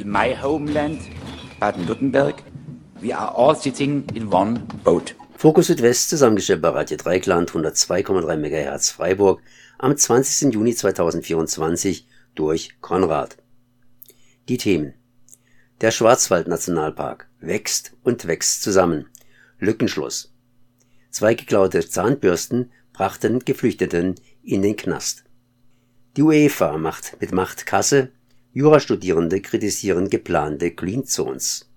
in my homeland, Baden-Württemberg. We are all sitting in one boat. Fokus Südwest, zusammengestellt bei Radio Dreikland 102,3 MHz Freiburg am 20. Juni 2024 durch Konrad. Die Themen: Der Schwarzwald-Nationalpark wächst und wächst zusammen. Lückenschluss. 2 geklaute Zahnbürsten brachten Geflüchteten in den Knast. Die UEFA macht mit Macht Kasse. Jurastudierende kritisieren geplante Green Zones.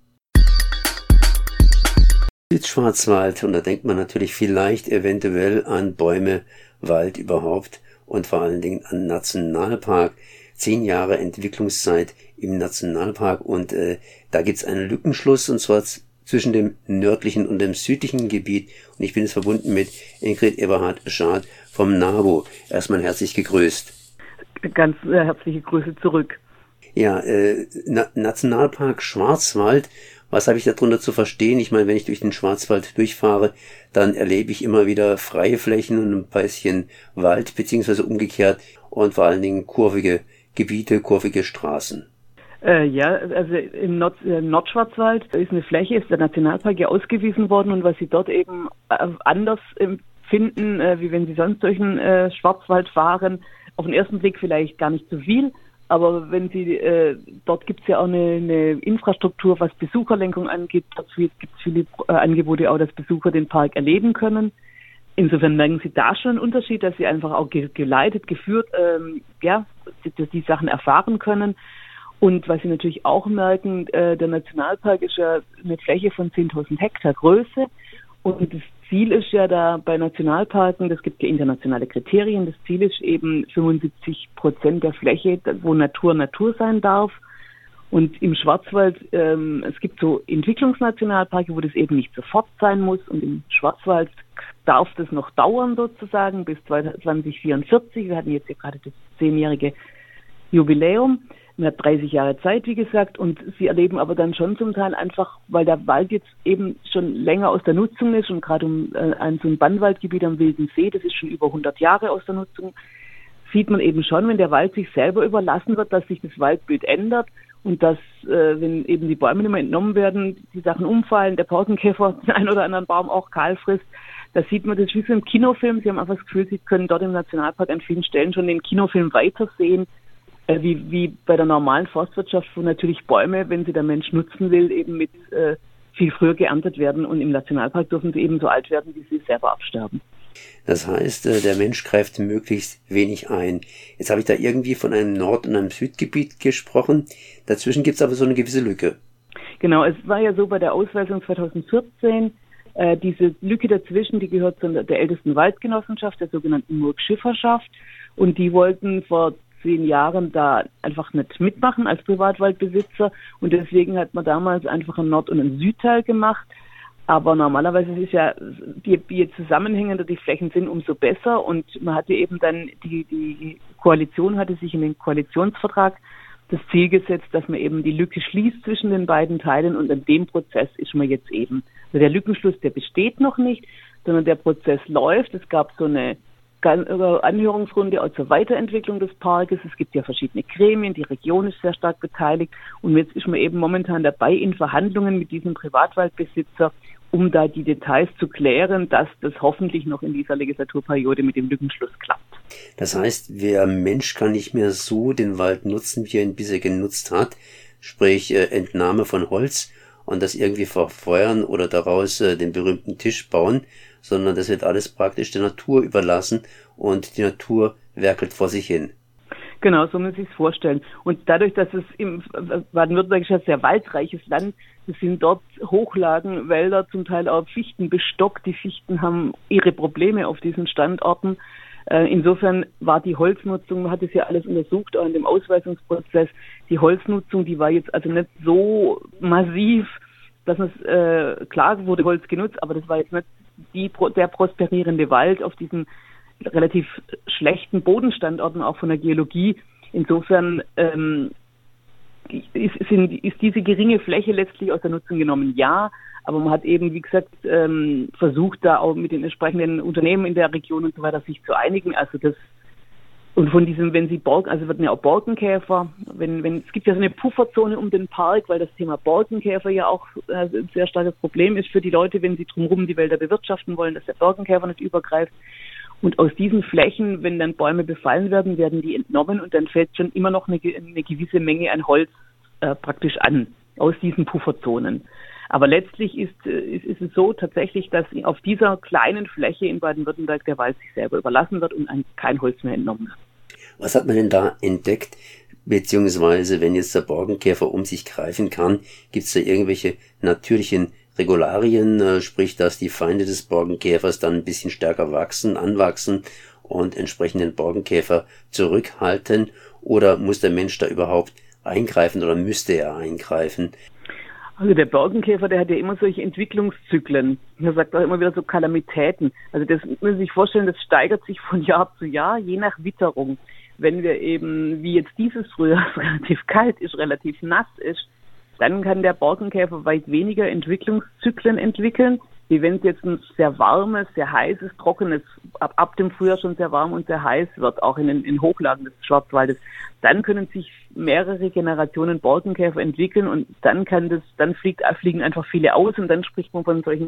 Südschwarzwald, und da denkt man natürlich vielleicht eventuell an Bäume, Wald überhaupt und vor allen Dingen an Nationalpark. 10 Jahre Entwicklungszeit im Nationalpark und da gibt's einen Lückenschluss, und zwar zwischen dem nördlichen und dem südlichen Gebiet, und ich bin jetzt verbunden mit Ingrid Eberhard-Schad vom NABU. Erstmal herzlich gegrüßt. Ganz herzliche Grüße zurück. Ja, Nationalpark Schwarzwald, was habe ich darunter zu verstehen? Ich meine, wenn ich durch den Schwarzwald durchfahre, dann erlebe ich immer wieder freie Flächen und ein bisschen Wald, beziehungsweise umgekehrt, und vor allen Dingen kurvige Gebiete, kurvige Straßen. Ja, also im Nordschwarzwald ist eine Fläche, ist der Nationalpark ja ausgewiesen worden, und was sie dort eben anders empfinden, wie wenn sie sonst durch den Schwarzwald fahren, auf den ersten Blick vielleicht gar nicht so viel. Aber wenn Sie, dort gibt es ja auch eine Infrastruktur, was Besucherlenkung angeht. Dort gibt es viele Angebote auch, dass Besucher den Park erleben können. Insofern merken Sie da schon einen Unterschied, dass Sie einfach auch geleitet, geführt, die Sachen erfahren können. Und was Sie natürlich auch merken, der Nationalpark ist ja eine Fläche von 10.000 Hektar Größe. Und das Ziel ist ja da bei Nationalparken, das gibt ja internationale Kriterien, das Ziel ist eben 75% der Fläche, wo Natur sein darf. Und im Schwarzwald, es gibt so Entwicklungsnationalparke, wo das eben nicht sofort sein muss. Und im Schwarzwald darf das noch dauern sozusagen bis 2044. Wir hatten jetzt ja gerade das 10-jährige Jubiläum. Man hat 30 Jahre Zeit, wie gesagt, und sie erleben aber dann schon zum Teil einfach, weil der Wald jetzt eben schon länger aus der Nutzung ist, und gerade an so ein Bannwaldgebiet am Wilden See, das ist schon über 100 Jahre aus der Nutzung, sieht man eben schon, wenn der Wald sich selber überlassen wird, dass sich das Waldbild ändert und dass, wenn eben die Bäume nicht mehr entnommen werden, die Sachen umfallen, der Borkenkäfer den einen oder anderen Baum auch kahl frisst. Da sieht man das wie so im Kinofilm. Sie haben einfach das Gefühl, Sie können dort im Nationalpark an vielen Stellen schon den Kinofilm weitersehen, wie bei der normalen Forstwirtschaft, wo natürlich Bäume, wenn sie der Mensch nutzen will, eben mit viel früher geerntet werden, und im Nationalpark dürfen sie eben so alt werden, wie sie selber absterben. Das heißt, der Mensch greift möglichst wenig ein. Jetzt habe ich da irgendwie von einem Nord- und einem Südgebiet gesprochen. Dazwischen gibt es aber so eine gewisse Lücke. Genau, es war ja so bei der Ausweisung 2014, diese Lücke dazwischen, die gehört zu der ältesten Waldgenossenschaft, der sogenannten Murg-Schifferschaft, und die wollten vor 10 Jahren da einfach nicht mitmachen als Privatwaldbesitzer, und deswegen hat man damals einfach einen Nord- und einen Südteil gemacht. Aber normalerweise ist ja, je zusammenhängender die Flächen sind, umso besser, und man hatte eben dann, die Koalition hatte sich in den Koalitionsvertrag das Ziel gesetzt, dass man eben die Lücke schließt zwischen den beiden Teilen, und an dem Prozess ist man jetzt eben. Also der Lückenschluss, der besteht noch nicht, sondern der Prozess läuft. Es gab so eine Anhörungsrunde auch zur Weiterentwicklung des Parkes. Es gibt ja verschiedene Gremien, die Region ist sehr stark beteiligt, und jetzt ist man eben momentan dabei in Verhandlungen mit diesem Privatwaldbesitzer, um da die Details zu klären, dass das hoffentlich noch in dieser Legislaturperiode mit dem Lückenschluss klappt. Das heißt, der Mensch kann nicht mehr so den Wald nutzen, wie er ihn bisher genutzt hat, sprich Entnahme von Holz und das irgendwie verfeuern oder daraus den berühmten Tisch bauen, sondern das wird alles praktisch der Natur überlassen, und die Natur werkelt vor sich hin. Genau, so muss man sich es vorstellen. Und dadurch, dass es im Baden-Württemberg ist ein sehr waldreiches Land, es sind dort Hochlagen, Wälder, zum Teil auch Fichten bestockt. Die Fichten haben ihre Probleme auf diesen Standorten. Insofern war die Holznutzung, man hat es ja alles untersucht, auch in dem Ausweisungsprozess, die Holznutzung, die war jetzt also nicht so massiv, dass es, klar wurde Holz genutzt, aber das war jetzt nicht der prosperierende Wald auf diesen relativ schlechten Bodenstandorten, auch von der Geologie. Insofern ist diese geringe Fläche letztlich aus der Nutzung genommen, ja, aber man hat eben, wie gesagt, versucht, da auch mit den entsprechenden Unternehmen in der Region und so weiter sich zu einigen. Also Und von diesem, wenn sie also werden ja auch Borkenkäfer, es gibt ja so eine Pufferzone um den Park, weil das Thema Borkenkäfer ja auch ein sehr starkes Problem ist für die Leute, wenn sie drumherum die Wälder bewirtschaften wollen, dass der Borkenkäfer nicht übergreift. Und aus diesen Flächen, wenn dann Bäume befallen werden, werden die entnommen und dann fällt schon immer noch eine gewisse Menge an Holz praktisch an, aus diesen Pufferzonen. Aber letztlich ist es so tatsächlich, dass auf dieser kleinen Fläche in Baden-Württemberg der Wald sich selber überlassen wird und kein Holz mehr entnommen wird. Was hat man denn da entdeckt? Beziehungsweise, wenn jetzt der Borkenkäfer um sich greifen kann, gibt es da irgendwelche natürlichen Regularien, sprich, dass die Feinde des Borkenkäfers dann ein bisschen stärker anwachsen und entsprechend den Borkenkäfer zurückhalten? Oder muss der Mensch da überhaupt eingreifen oder müsste er eingreifen? Also der Borkenkäfer, der hat ja immer solche Entwicklungszyklen. Er sagt auch immer wieder so Kalamitäten. Also das muss man sich vorstellen, das steigert sich von Jahr zu Jahr, je nach Witterung. Wenn wir eben, wie jetzt dieses Frühjahr, relativ kalt ist, relativ nass ist, dann kann der Borkenkäfer weit weniger Entwicklungszyklen entwickeln, wie wenn es jetzt ein sehr warmes, sehr heißes, trockenes, ab dem Frühjahr schon sehr warm und sehr heiß wird, auch in den Hochlagen des Schwarzwaldes. Dann können sich mehrere Generationen Borkenkäfer entwickeln und dann fliegen einfach viele aus und dann spricht man von solchen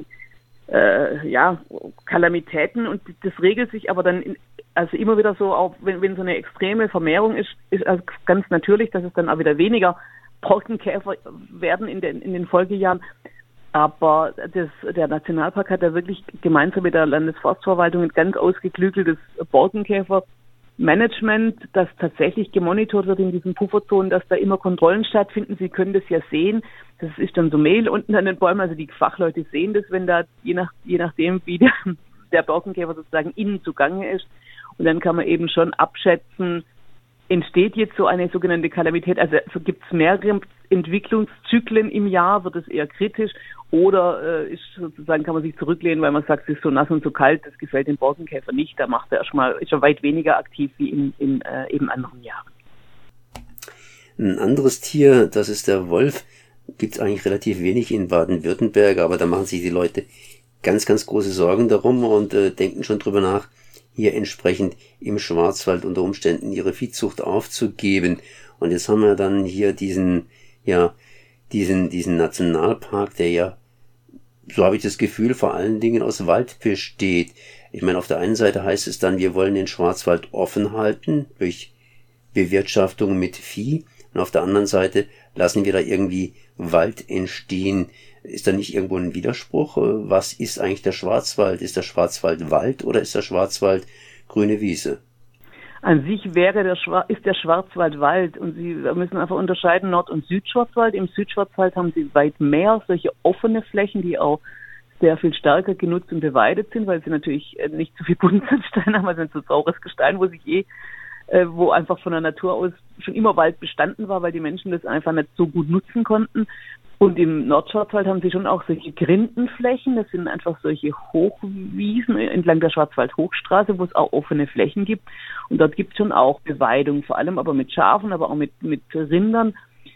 Kalamitäten und das regelt sich aber dann also immer wieder so, auch wenn so eine extreme Vermehrung ist also ganz natürlich, dass es dann auch wieder weniger Borkenkäfer werden in den Folgejahren. Aber der Nationalpark hat da wirklich gemeinsam mit der Landesforstverwaltung ein ganz ausgeklügeltes Borkenkäfer-Management, das tatsächlich gemonitort wird in diesen Pufferzonen, dass da immer Kontrollen stattfinden. Sie können das ja sehen. Das ist dann so Mehl unten an den Bäumen. Also die Fachleute sehen das, wenn da je nachdem, wie der Borkenkäfer sozusagen innen zugange ist. Und dann kann man eben schon abschätzen, entsteht jetzt so eine sogenannte Kalamität, also so gibt es mehrere Entwicklungszyklen im Jahr, wird es eher kritisch oder ist sozusagen, kann man sich zurücklehnen, weil man sagt, es ist so nass und so kalt, das gefällt dem Borkenkäfer nicht, da ist er weit weniger aktiv wie in eben anderen Jahren. Ein anderes Tier, das ist der Wolf, gibt es eigentlich relativ wenig in Baden-Württemberg, aber da machen sich die Leute ganz, ganz große Sorgen darum und denken schon drüber nach, hier entsprechend im Schwarzwald unter Umständen ihre Viehzucht aufzugeben. Und jetzt haben wir dann hier diesen Nationalpark, der ja, so habe ich das Gefühl, vor allen Dingen aus Wald besteht. Ich meine, auf der einen Seite heißt es dann, wir wollen den Schwarzwald offen halten durch Bewirtschaftung mit Vieh. Und auf der anderen Seite lassen wir da irgendwie Wald entstehen. Ist da nicht irgendwo ein Widerspruch? Was ist eigentlich der Schwarzwald? Ist der Schwarzwald Wald oder ist der Schwarzwald grüne Wiese? An sich ist der Schwarzwald Wald und Sie müssen einfach unterscheiden Nord- und Südschwarzwald. Im Südschwarzwald haben Sie weit mehr solche offene Flächen, die auch sehr viel stärker genutzt und beweidet sind, weil sie natürlich nicht so viel Buntsandstein haben, also ein so saures Gestein, wo einfach von der Natur aus schon immer Wald bestanden war, weil die Menschen das einfach nicht so gut nutzen konnten. Und im Nordschwarzwald haben sie schon auch solche Grindenflächen, das sind einfach solche Hochwiesen entlang der Schwarzwald-Hochstraße, wo es auch offene Flächen gibt. Und dort gibt es schon auch Beweidung, vor allem aber mit Schafen, aber auch mit Rindern.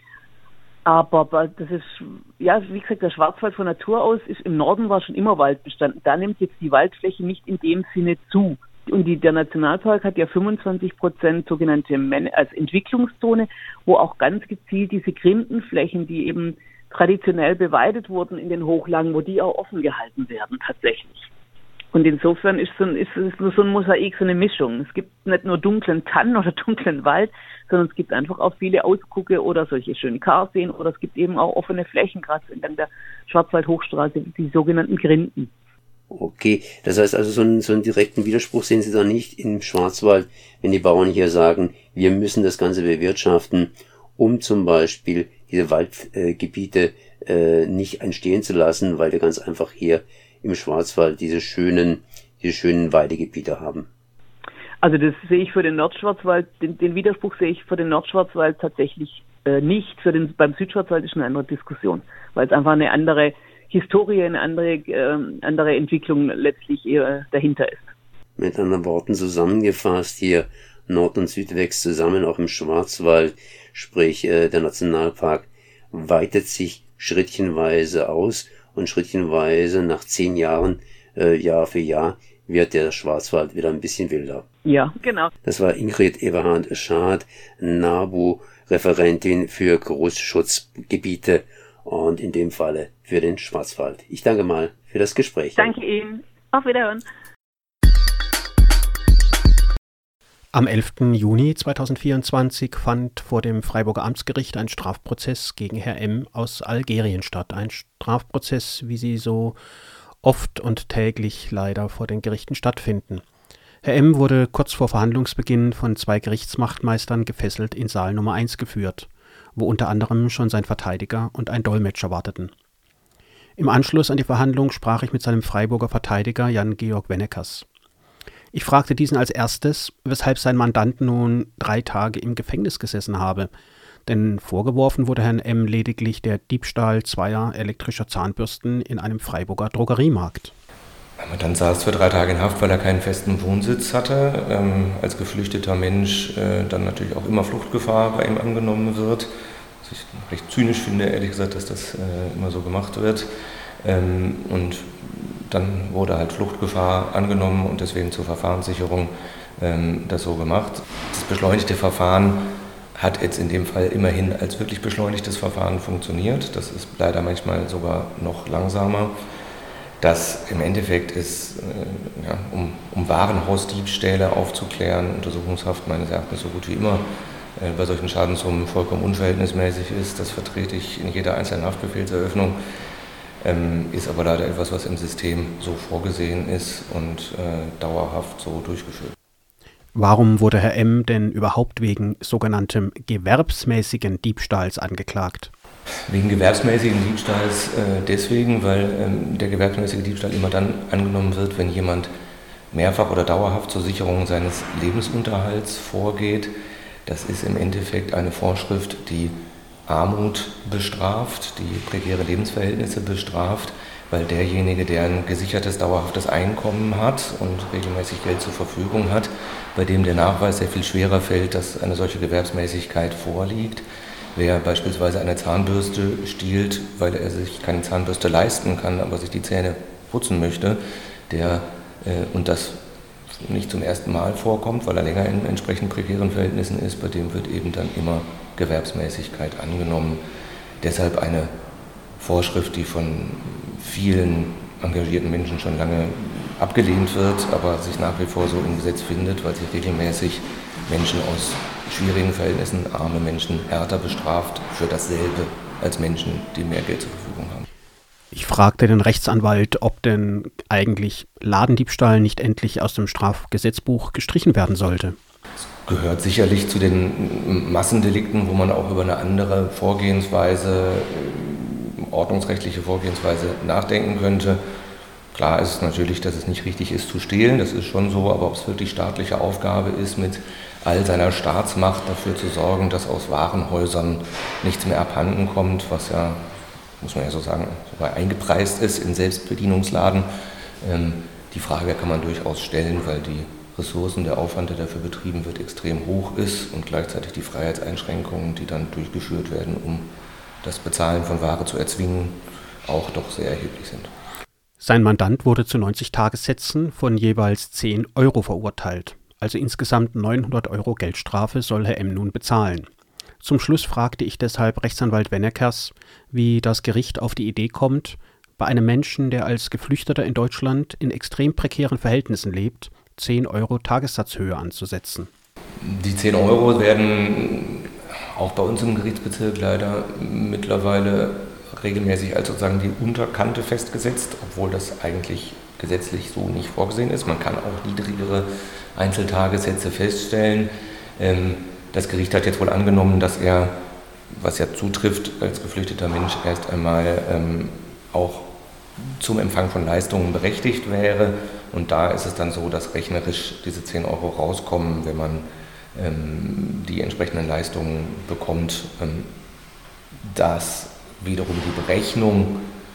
Aber das ist, ja, wie gesagt, der Schwarzwald von Natur aus ist, im Norden war schon immer Wald bestanden. Da nimmt jetzt die Waldfläche nicht in dem Sinne zu. Und der Nationalpark hat ja 25% sogenannte als Entwicklungszone, wo auch ganz gezielt diese Grindenflächen, die eben traditionell beweidet wurden in den Hochlagen, wo die auch offen gehalten werden tatsächlich. Und insofern ist es nur so ein Mosaik, so eine Mischung. Es gibt nicht nur dunklen Tannen oder dunklen Wald, sondern es gibt einfach auch viele Ausgucke oder solche schönen Karseen oder es gibt eben auch offene Flächen, gerade entlang der Schwarzwald-Hochstraße, die sogenannten Grinden. Okay, das heißt also, so einen direkten Widerspruch sehen Sie da nicht im Schwarzwald, wenn die Bauern hier sagen, wir müssen das Ganze bewirtschaften, um zum Beispiel diese Waldgebiete nicht entstehen zu lassen, weil wir ganz einfach hier im Schwarzwald diese schönen Weidegebiete haben. Also das sehe ich für den Nordschwarzwald, den Widerspruch sehe ich für den Nordschwarzwald tatsächlich nicht. Beim Südschwarzwald ist eine andere Diskussion, weil es einfach eine andere Historie, eine andere Entwicklung letztlich eher dahinter ist. Mit anderen Worten zusammengefasst, hier Nord und Süd wächst zusammen, auch im Schwarzwald, sprich der Nationalpark weitet sich schrittchenweise aus und schrittchenweise nach 10 Jahren, Jahr für Jahr, wird der Schwarzwald wieder ein bisschen wilder. Ja, genau. Das war Ingrid Everhand-Schad, NABU-Referentin für Großschutzgebiete und in dem Falle für den Schwarzwald. Ich danke mal für das Gespräch. Danke Ihnen. Auf Wiederhören. Am 11. Juni 2024 fand vor dem Freiburger Amtsgericht ein Strafprozess gegen Herr M. aus Algerien statt. Ein Strafprozess, wie sie so oft und täglich leider vor den Gerichten stattfinden. Herr M. wurde kurz vor Verhandlungsbeginn von 2 Gerichtswachtmeistern gefesselt in Saal Nummer 1 geführt, wo unter anderem schon sein Verteidiger und ein Dolmetscher warteten. Im Anschluss an die Verhandlung sprach ich mit seinem Freiburger Verteidiger Jan-Georg Wennekers. Ich fragte diesen als erstes, weshalb sein Mandant nun 3 Tage im Gefängnis gesessen habe, denn vorgeworfen wurde Herrn M. lediglich der Diebstahl 2 elektrischer Zahnbürsten in einem Freiburger Drogeriemarkt. Mein Mandant saß für 3 Tage in Haft, weil er keinen festen Wohnsitz hatte. Als geflüchteter Mensch dann natürlich auch immer Fluchtgefahr bei ihm angenommen wird. Was ich recht zynisch finde, ehrlich gesagt, dass das immer so gemacht wird. Und dann wurde halt Fluchtgefahr angenommen und deswegen zur Verfahrenssicherung das so gemacht. Das beschleunigte Verfahren hat jetzt in dem Fall immerhin als wirklich beschleunigtes Verfahren funktioniert. Das ist leider manchmal sogar noch langsamer. Das im Endeffekt ist, um Warenhausdiebstähle aufzuklären, Untersuchungshaft meines Erachtens so gut wie immer bei solchen Schadenssummen vollkommen unverhältnismäßig ist. Das vertrete ich in jeder einzelnen Haftbefehlseröffnung. Ist aber leider etwas, was im System so vorgesehen ist und dauerhaft so durchgeführt. Warum wurde Herr M. denn überhaupt wegen sogenanntem gewerbsmäßigen Diebstahls angeklagt? Wegen gewerbsmäßigen Diebstahls deswegen, weil der gewerbsmäßige Diebstahl immer dann angenommen wird, wenn jemand mehrfach oder dauerhaft zur Sicherung seines Lebensunterhalts vorgeht. Das ist im Endeffekt eine Vorschrift, die Armut bestraft, die prekäre Lebensverhältnisse bestraft, weil derjenige, der ein gesichertes, dauerhaftes Einkommen hat und regelmäßig Geld zur Verfügung hat, bei dem der Nachweis sehr viel schwerer fällt, dass eine solche Gewerbsmäßigkeit vorliegt. Wer beispielsweise eine Zahnbürste stiehlt, weil er sich keine Zahnbürste leisten kann, aber sich die Zähne putzen möchte, und das nicht zum ersten Mal vorkommt, weil er länger in entsprechend prekären Verhältnissen ist, bei dem wird eben dann immer Gewerbsmäßigkeit angenommen. Deshalb eine Vorschrift, die von vielen engagierten Menschen schon lange abgelehnt wird, aber sich nach wie vor so im Gesetz findet, weil sich regelmäßig Menschen aus schwierigen Verhältnissen, arme Menschen, härter bestraft für dasselbe als Menschen, die mehr Geld zur Verfügung haben. Ich fragte den Rechtsanwalt, ob denn eigentlich Ladendiebstahl nicht endlich aus dem Strafgesetzbuch gestrichen werden sollte. Es gehört sicherlich zu den Massendelikten, wo man auch über eine andere Vorgehensweise, ordnungsrechtliche Vorgehensweise nachdenken könnte. Klar ist es natürlich, dass es nicht richtig ist zu stehlen, das ist schon so, aber ob es wirklich staatliche Aufgabe ist, mit all seiner Staatsmacht dafür zu sorgen, dass aus Warenhäusern nichts mehr abhanden kommt, was ja, muss man ja so sagen, sogar eingepreist ist in Selbstbedienungsladen. Die Frage kann man durchaus stellen, weil die Ressourcen, der Aufwand, der dafür betrieben wird, extrem hoch ist und gleichzeitig die Freiheitseinschränkungen, die dann durchgeführt werden, um das Bezahlen von Ware zu erzwingen, auch doch sehr erheblich sind. Sein Mandant wurde zu 90 Tagessätzen von jeweils 10 Euro verurteilt. Also insgesamt 900 Euro Geldstrafe soll Herr M. nun bezahlen. Zum Schluss fragte ich deshalb Rechtsanwalt Wennekers, wie das Gericht auf die Idee kommt, bei einem Menschen, der als Geflüchteter in Deutschland in extrem prekären Verhältnissen lebt, 10 Euro Tagessatzhöhe anzusetzen. Die 10 Euro werden auch bei uns im Gerichtsbezirk leider mittlerweile regelmäßig als sozusagen die Unterkante festgesetzt, obwohl das eigentlich gesetzlich so nicht vorgesehen ist. Man kann auch niedrigere Einzeltagessätze feststellen. Das Gericht hat jetzt wohl angenommen, dass er, was ja zutrifft, als geflüchteter Mensch erst einmal auch zum Empfang von Leistungen berechtigt wäre. Und da ist es dann so, dass rechnerisch diese 10 Euro rauskommen, wenn man die entsprechenden Leistungen bekommt. Dass wiederum die Berechnung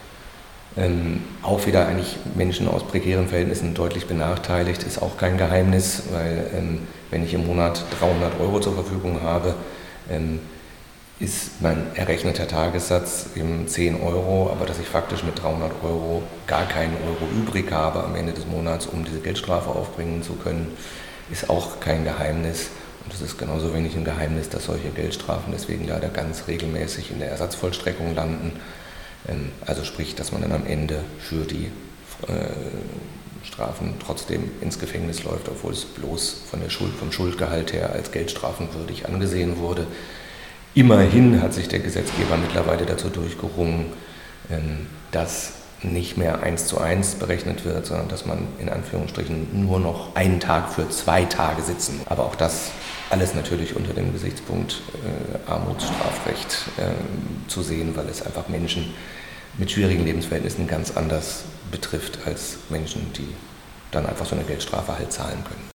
auch wieder eigentlich Menschen aus prekären Verhältnissen deutlich benachteiligt, ist auch kein Geheimnis, weil wenn ich im Monat 300 Euro zur Verfügung habe, ist mein errechneter Tagessatz eben 10 Euro, aber dass ich faktisch mit 300 Euro gar keinen Euro übrig habe am Ende des Monats, um diese Geldstrafe aufbringen zu können, ist auch kein Geheimnis. Und es ist genauso wenig ein Geheimnis, dass solche Geldstrafen deswegen leider ganz regelmäßig in der Ersatzvollstreckung landen. Also sprich, dass man dann am Ende für die Strafen trotzdem ins Gefängnis läuft, obwohl es bloß vom Schuldgehalt her als geldstrafenwürdig angesehen wurde. Immerhin hat sich der Gesetzgeber mittlerweile dazu durchgerungen, dass nicht mehr 1:1 berechnet wird, sondern dass man in Anführungsstrichen nur noch einen Tag für 2 Tage sitzen. Aber auch das alles natürlich unter dem Gesichtspunkt Armutsstrafrecht zu sehen, weil es einfach Menschen mit schwierigen Lebensverhältnissen ganz anders betrifft als Menschen, die dann einfach so eine Geldstrafe halt zahlen können.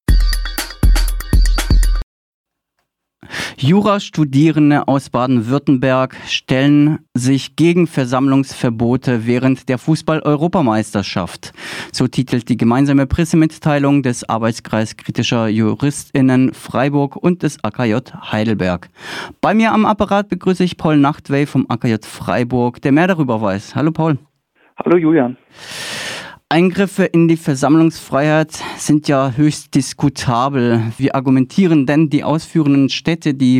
Jurastudierende aus Baden-Württemberg stellen sich gegen Versammlungsverbote während der Fußball-Europameisterschaft. So titelt die gemeinsame Pressemitteilung des Arbeitskreis kritischer JuristInnen Freiburg und des AKJ Heidelberg. Bei mir am Apparat begrüße ich Paul Nachtwey vom AKJ Freiburg, der mehr darüber weiß. Hallo Paul. Hallo Julian. Eingriffe in die Versammlungsfreiheit sind ja höchst diskutabel. Wie argumentieren denn die ausführenden Städte die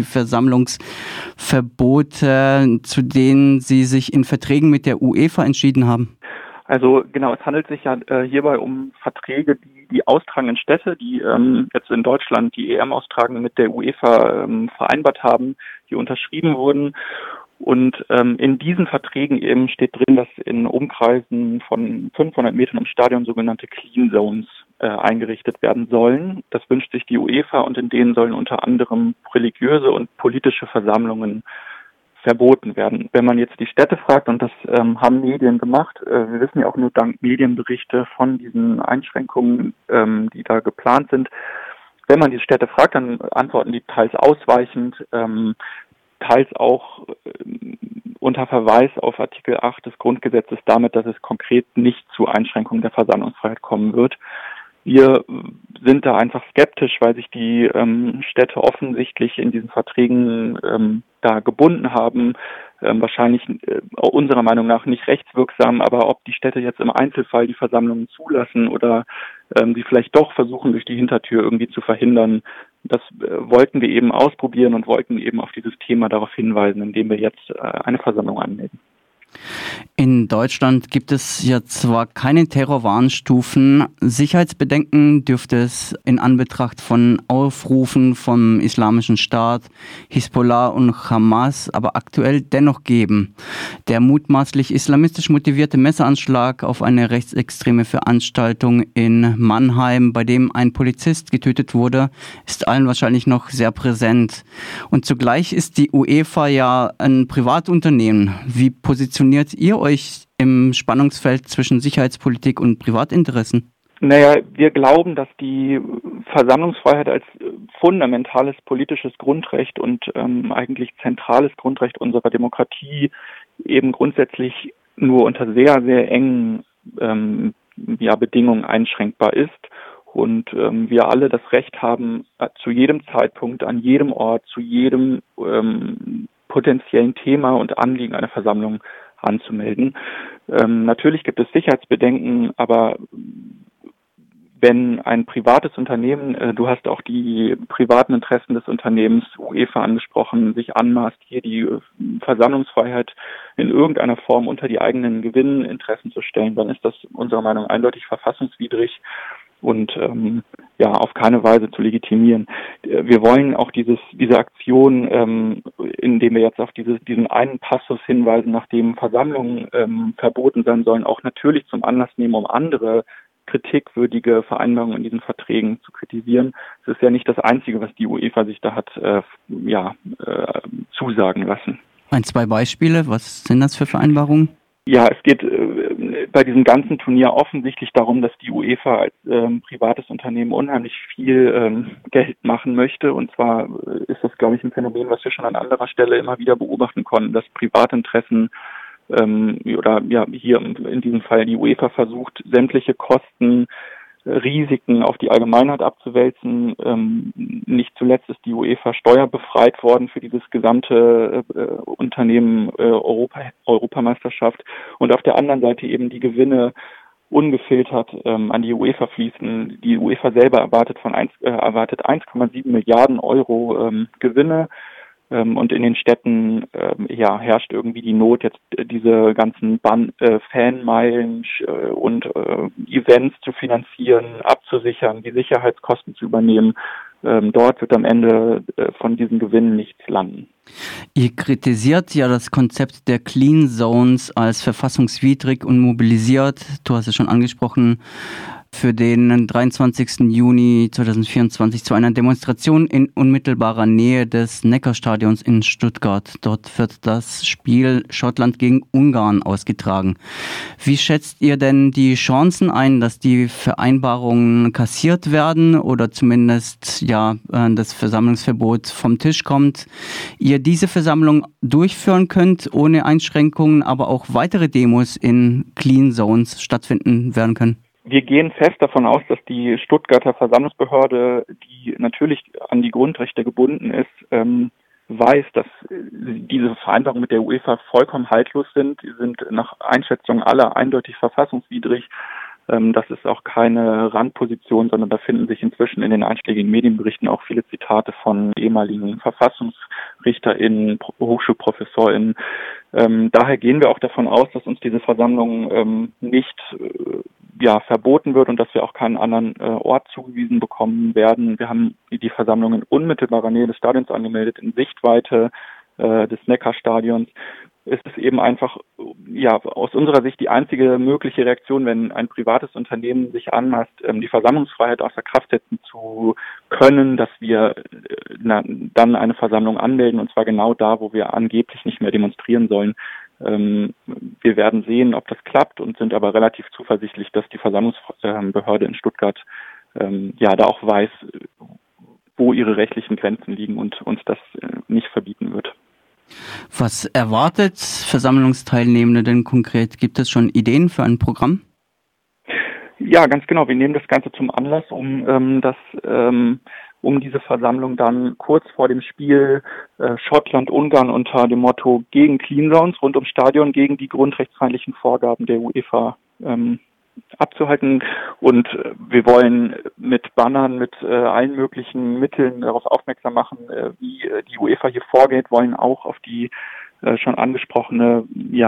Versammlungsverbote, zu denen sie sich in Verträgen mit der UEFA entschieden haben? Also genau, es handelt sich ja hierbei um Verträge, die austragenden Städte, die jetzt in Deutschland die EM austragen, mit der UEFA vereinbart haben, die unterschrieben wurden. Und in diesen Verträgen eben steht drin, dass in Umkreisen von 500 Metern ums Stadion sogenannte Clean Zones eingerichtet werden sollen. Das wünscht sich die UEFA und in denen sollen unter anderem religiöse und politische Versammlungen verboten werden. Wenn man jetzt die Städte fragt, und das haben Medien gemacht, wir wissen ja auch nur dank Medienberichte von diesen Einschränkungen, die da geplant sind. Wenn man die Städte fragt, dann antworten die teils ausweichend, teils auch unter Verweis auf Artikel 8 des Grundgesetzes damit, dass es konkret nicht zu Einschränkungen der Versammlungsfreiheit kommen wird. Wir sind da einfach skeptisch, weil sich die Städte offensichtlich in diesen Verträgen da gebunden haben. Wahrscheinlich unserer Meinung nach nicht rechtswirksam, aber ob die Städte jetzt im Einzelfall die Versammlungen zulassen oder sie vielleicht doch versuchen, durch die Hintertür irgendwie zu verhindern, das wollten wir eben ausprobieren und wollten eben auf dieses Thema darauf hinweisen, indem wir jetzt eine Versammlung anmelden. In Deutschland gibt es ja zwar keine Terrorwarnstufen, Sicherheitsbedenken dürfte es in Anbetracht von Aufrufen vom Islamischen Staat, Hisbollah und Hamas aber aktuell dennoch geben. Der mutmaßlich islamistisch motivierte Messeranschlag auf eine rechtsextreme Veranstaltung in Mannheim, bei dem ein Polizist getötet wurde, ist allen wahrscheinlich noch sehr präsent. Und zugleich ist die UEFA ja ein Privatunternehmen. Wie positioniert ihr euch im Spannungsfeld zwischen Sicherheitspolitik und Privatinteressen? Naja, wir glauben, dass die Versammlungsfreiheit als fundamentales politisches Grundrecht und eigentlich zentrales Grundrecht unserer Demokratie eben grundsätzlich nur unter sehr, sehr engen Bedingungen einschränkbar ist. Und wir alle das Recht haben, zu jedem Zeitpunkt, an jedem Ort, zu jedem potenziellen Thema und Anliegen einer Versammlung anzumelden. Natürlich gibt es Sicherheitsbedenken, aber wenn ein privates Unternehmen, du hast auch die privaten Interessen des Unternehmens UEFA angesprochen, sich anmaßt, hier die Versammlungsfreiheit in irgendeiner Form unter die eigenen Gewinninteressen zu stellen, dann ist das unserer Meinung nach eindeutig verfassungswidrig und auf keine Weise zu legitimieren. Wir wollen auch diese Aktion, indem wir jetzt auf diesen einen Passus hinweisen, nachdem Versammlungen verboten sein sollen, auch natürlich zum Anlass nehmen, um andere kritikwürdige Vereinbarungen in diesen Verträgen zu kritisieren. Es ist ja nicht das Einzige, was die UEFA sich da hat zusagen lassen. 2 Beispiele, was sind das für Vereinbarungen? Ja, es geht bei diesem ganzen Turnier offensichtlich darum, dass die UEFA als privates Unternehmen unheimlich viel Geld machen möchte. Und zwar ist das, glaube ich, ein Phänomen, was wir schon an anderer Stelle immer wieder beobachten konnten, dass Privatinteressen hier in diesem Fall die UEFA versucht, sämtliche Kosten Risiken auf die Allgemeinheit abzuwälzen. Nicht zuletzt ist die UEFA steuerbefreit worden für dieses gesamte Unternehmen Europameisterschaft und auf der anderen Seite eben die Gewinne ungefiltert an die UEFA fließen. Die UEFA selber erwartet 1,7 Milliarden Euro Gewinne. Und in den Städten herrscht irgendwie die Not, jetzt diese ganzen Fanmeilen und Events zu finanzieren, abzusichern, die Sicherheitskosten zu übernehmen. Dort wird am Ende von diesen Gewinnen nichts landen. Ihr kritisiert ja das Konzept der Clean Zones als verfassungswidrig und mobilisiert, du hast es schon angesprochen, für den 23. Juni 2024 zu einer Demonstration in unmittelbarer Nähe des Neckarstadions in Stuttgart. Dort wird das Spiel Schottland gegen Ungarn ausgetragen. Wie schätzt ihr denn die Chancen ein, dass die Vereinbarungen kassiert werden oder zumindest das Versammlungsverbot vom Tisch kommt? Ihr diese Versammlung durchführen könnt ohne Einschränkungen, aber auch weitere Demos in Clean Zones stattfinden werden können? Wir gehen fest davon aus, dass die Stuttgarter Versammlungsbehörde, die natürlich an die Grundrechte gebunden ist, weiß, dass diese Vereinbarungen mit der UEFA vollkommen haltlos sind. Sie sind nach Einschätzung aller eindeutig verfassungswidrig. Das ist auch keine Randposition, sondern da finden sich inzwischen in den einschlägigen Medienberichten auch viele Zitate von ehemaligen VerfassungsrichterInnen, HochschulprofessorInnen. Daher gehen wir auch davon aus, dass uns diese Versammlung nicht verboten wird und dass wir auch keinen anderen Ort zugewiesen bekommen werden. Wir haben die Versammlung in unmittelbarer Nähe des Stadions angemeldet, in Sichtweite des Neckarstadions. Es ist eben einfach, aus unserer Sicht die einzige mögliche Reaktion, wenn ein privates Unternehmen sich anmaßt, die Versammlungsfreiheit außer Kraft setzen zu können, dass wir dann eine Versammlung anmelden, und zwar genau da, wo wir angeblich nicht mehr demonstrieren sollen. Wir werden sehen, ob das klappt, und sind aber relativ zuversichtlich, dass die Versammlungsbehörde in Stuttgart da auch weiß, wo ihre rechtlichen Grenzen liegen und uns das nicht verbieten wird. Was erwartet Versammlungsteilnehmende denn konkret? Gibt es schon Ideen für ein Programm? Ja, ganz genau. Wir nehmen das Ganze zum Anlass, um diese Versammlung dann kurz vor dem Spiel Schottland-Ungarn unter dem Motto gegen Clean Zones rund ums Stadion, gegen die grundrechtsfeindlichen Vorgaben der UEFA abzuhalten. Und wir wollen mit Bannern, mit allen möglichen Mitteln darauf aufmerksam machen, wie die UEFA hier vorgeht, wollen auch auf die schon angesprochene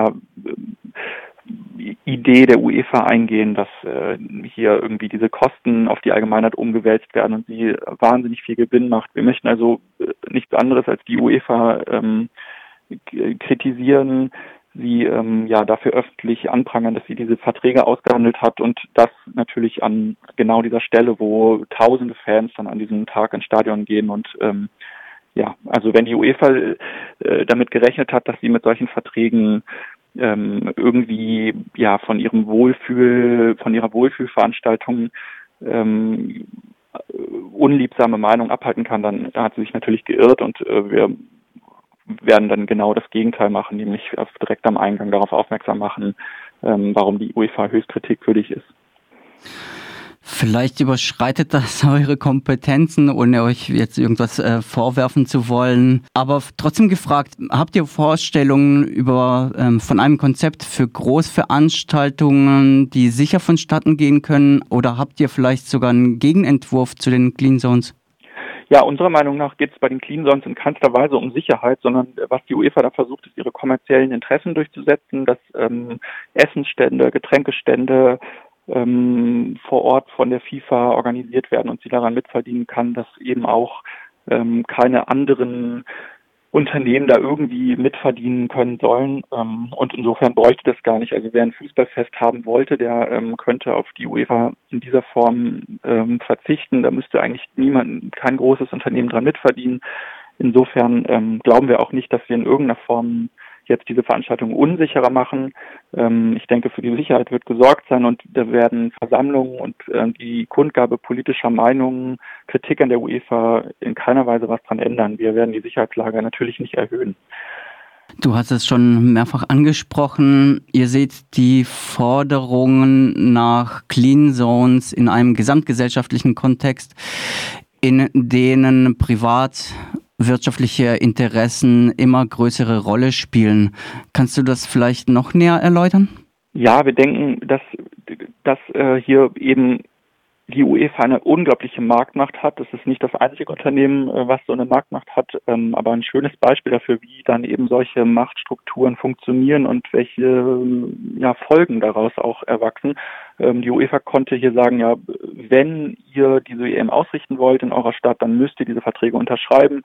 Idee der UEFA eingehen, dass hier irgendwie diese Kosten auf die Allgemeinheit umgewälzt werden und sie wahnsinnig viel Gewinn macht. Wir möchten also nichts anderes als die UEFA kritisieren, sie dafür öffentlich anprangern, dass sie diese Verträge ausgehandelt hat, und das natürlich an genau dieser Stelle, wo tausende Fans dann an diesem Tag ins Stadion gehen. Und also wenn die UEFA damit gerechnet hat, dass sie mit solchen Verträgen irgendwie von ihrer Wohlfühlveranstaltung unliebsame Meinung abhalten kann, dann hat sie sich natürlich geirrt, und wir werden dann genau das Gegenteil machen, nämlich direkt am Eingang darauf aufmerksam machen, warum die UEFA höchst kritikwürdig ist. Vielleicht überschreitet das eure Kompetenzen, ohne euch jetzt irgendwas vorwerfen zu wollen. Aber trotzdem gefragt, habt ihr Vorstellungen von einem Konzept für Großveranstaltungen, die sicher vonstatten gehen können? Oder habt ihr vielleicht sogar einen Gegenentwurf zu den Clean Zones? Ja, unserer Meinung nach geht es bei den Clean Zones in keinster Weise um Sicherheit, sondern was die UEFA da versucht, ist, ihre kommerziellen Interessen durchzusetzen, dass Essensstände, Getränkestände vor Ort von der FIFA organisiert werden und sie daran mitverdienen kann, dass eben auch keine anderen Unternehmen da irgendwie mitverdienen können sollen. Und insofern bräuchte das gar nicht. Also wer ein Fußballfest haben wollte, der könnte auf die UEFA in dieser Form verzichten. Da müsste eigentlich kein großes Unternehmen dran mitverdienen. Insofern glauben wir auch nicht, dass wir in irgendeiner Form jetzt diese Veranstaltung unsicherer machen. Ich denke, für die Sicherheit wird gesorgt sein, und da werden Versammlungen und die Kundgabe politischer Meinungen, Kritik an der UEFA in keiner Weise was dran ändern. Wir werden die Sicherheitslage natürlich nicht erhöhen. Du hast es schon mehrfach angesprochen. Ihr seht die Forderungen nach Clean Zones in einem gesamtgesellschaftlichen Kontext, in denen privatwirtschaftliche Interessen immer größere Rolle spielen. Kannst du das vielleicht noch näher erläutern? Ja, wir denken, dass hier eben die UEFA eine unglaubliche Marktmacht hat. Das ist nicht das einzige Unternehmen, was so eine Marktmacht hat, aber ein schönes Beispiel dafür, wie dann eben solche Machtstrukturen funktionieren und welche Folgen daraus auch erwachsen. Die UEFA konnte hier sagen, ja, wenn ihr diese EM ausrichten wollt in eurer Stadt, dann müsst ihr diese Verträge unterschreiben.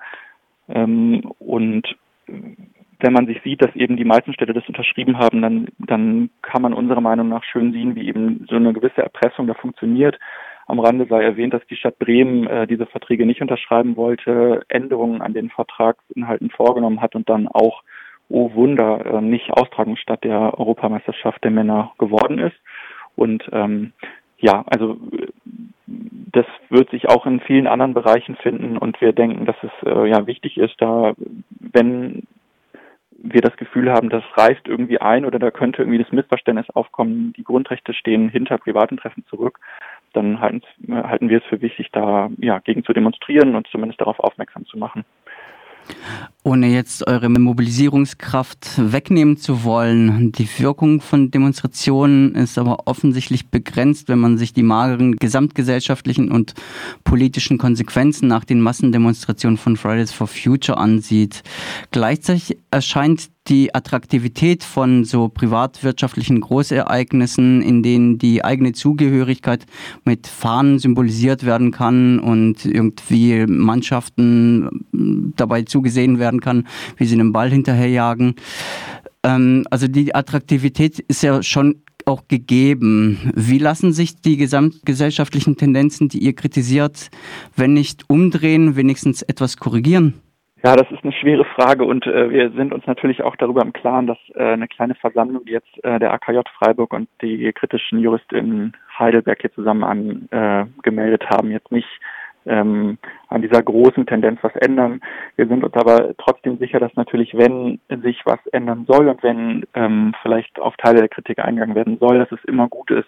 Und wenn man sich sieht, dass eben die meisten Städte das unterschrieben haben, dann kann man unserer Meinung nach schön sehen, wie eben so eine gewisse Erpressung da funktioniert. Am Rande sei erwähnt, dass die Stadt Bremen diese Verträge nicht unterschreiben wollte, Änderungen an den Vertragsinhalten vorgenommen hat und dann auch, oh Wunder, nicht Austragungsstadt der Europameisterschaft der Männer geworden ist. Und also das wird sich auch in vielen anderen Bereichen finden und wir denken, dass es wichtig ist, da wenn wir das Gefühl haben, das reißt irgendwie ein oder da könnte irgendwie das Missverständnis aufkommen, die Grundrechte stehen hinter Privatinteressen zurück, dann halten wir es für wichtig, da gegen zu demonstrieren und zumindest darauf aufmerksam zu machen. Ohne jetzt eure Mobilisierungskraft wegnehmen zu wollen, die Wirkung von Demonstrationen ist aber offensichtlich begrenzt, wenn man sich die mageren gesamtgesellschaftlichen und politischen Konsequenzen nach den Massendemonstrationen von Fridays for Future ansieht. Gleichzeitig erscheint die Attraktivität von so privatwirtschaftlichen Großereignissen, in denen die eigene Zugehörigkeit mit Fahnen symbolisiert werden kann und irgendwie Mannschaften dabei zugesehen werden kann, wie sie einem Ball hinterherjagen. Also die Attraktivität ist ja schon auch gegeben. Wie lassen sich die gesamtgesellschaftlichen Tendenzen, die ihr kritisiert, wenn nicht umdrehen, wenigstens etwas korrigieren? Ja, das ist eine schwere Frage und wir sind uns natürlich auch darüber im Klaren, dass eine kleine Versammlung, die jetzt der AKJ Freiburg und die kritischen Juristinnen Heidelberg hier zusammen angemeldet haben, jetzt nicht an dieser großen Tendenz was ändern. Wir sind uns aber trotzdem sicher, dass natürlich, wenn sich was ändern soll und wenn vielleicht auf Teile der Kritik eingegangen werden soll, dass es immer gut ist,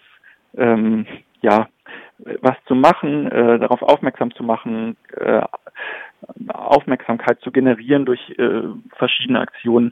was zu machen, darauf aufmerksam zu machen, Aufmerksamkeit zu generieren durch verschiedene Aktionen.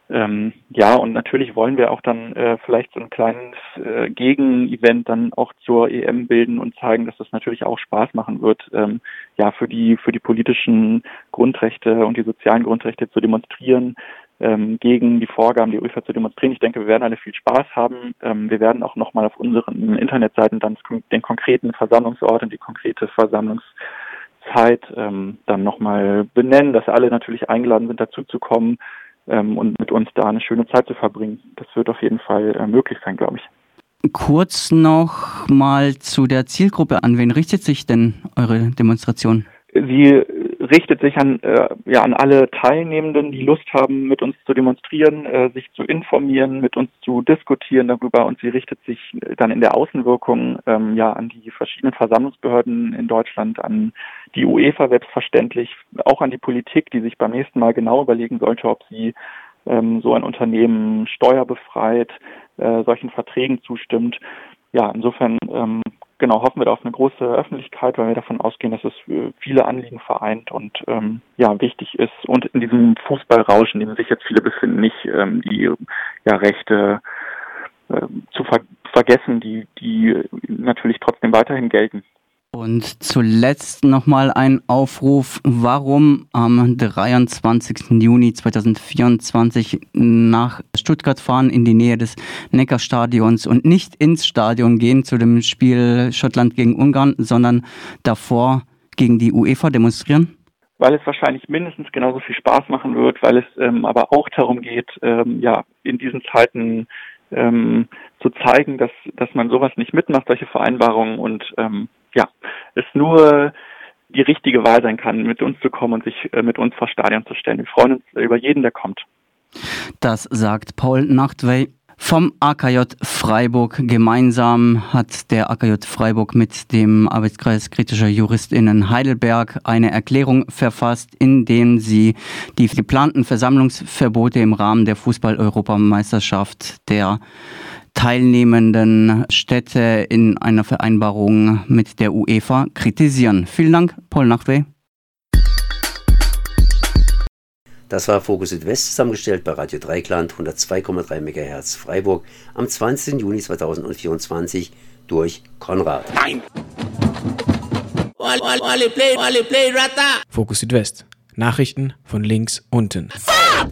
Und natürlich wollen wir auch dann vielleicht so ein kleines Gegenevent dann auch zur EM bilden und zeigen, dass das natürlich auch Spaß machen wird, für die politischen Grundrechte und die sozialen Grundrechte zu demonstrieren, gegen die Vorgaben der UEFA zu demonstrieren. Ich denke, wir werden alle viel Spaß haben. Wir werden auch nochmal auf unseren Internetseiten dann den konkreten Versammlungsort und die konkrete Versammlungszeit dann nochmal benennen, dass alle natürlich eingeladen sind, dazu zu kommen und mit uns da eine schöne Zeit zu verbringen. Das wird auf jeden Fall möglich sein, glaube ich. Kurz noch mal zu der Zielgruppe. An wen richtet sich denn eure Demonstration? Sie richtet sich an alle Teilnehmenden, die Lust haben, mit uns zu demonstrieren, sich zu informieren, mit uns zu diskutieren darüber, und sie richtet sich dann in der Außenwirkung an die verschiedenen Versammlungsbehörden in Deutschland, an die UEFA selbstverständlich, auch an die Politik, die sich beim nächsten Mal genau überlegen sollte, ob sie so ein Unternehmen steuerbefreit solchen Verträgen zustimmt. Ja, insofern hoffen wir da auf eine große Öffentlichkeit, weil wir davon ausgehen, dass es viele Anliegen vereint und wichtig ist. Und in diesem Fußballrausch, in dem sich jetzt viele befinden, nicht die Rechte zu vergessen, die natürlich trotzdem weiterhin gelten. Und zuletzt nochmal ein Aufruf, warum am 23. Juni 2024 nach Stuttgart fahren, in die Nähe des Neckarstadions und nicht ins Stadion gehen zu dem Spiel Schottland gegen Ungarn, sondern davor gegen die UEFA demonstrieren? Weil es wahrscheinlich mindestens genauso viel Spaß machen wird, weil es aber auch darum geht, in diesen Zeiten zu zeigen, dass man sowas nicht mitmacht, solche Vereinbarungen, und es nur die richtige Wahl sein kann, mit uns zu kommen und sich mit uns vor Stadion zu stellen. Wir freuen uns über jeden, der kommt. Das sagt Paul Nachtwey vom AKJ Freiburg. Gemeinsam hat der AKJ Freiburg mit dem Arbeitskreis kritischer JuristInnen Heidelberg eine Erklärung verfasst, in dem sie die geplanten Versammlungsverbote im Rahmen der Fußball-Europameisterschaft der teilnehmenden Städte in einer Vereinbarung mit der UEFA kritisieren. Vielen Dank, Paul Nachtwey. Das war Fokus Südwest, zusammengestellt bei Radio Dreikland 102,3 MHz Freiburg am 20. Juni 2024 durch Konrad. Nein! Fokus Südwest. Nachrichten von links unten.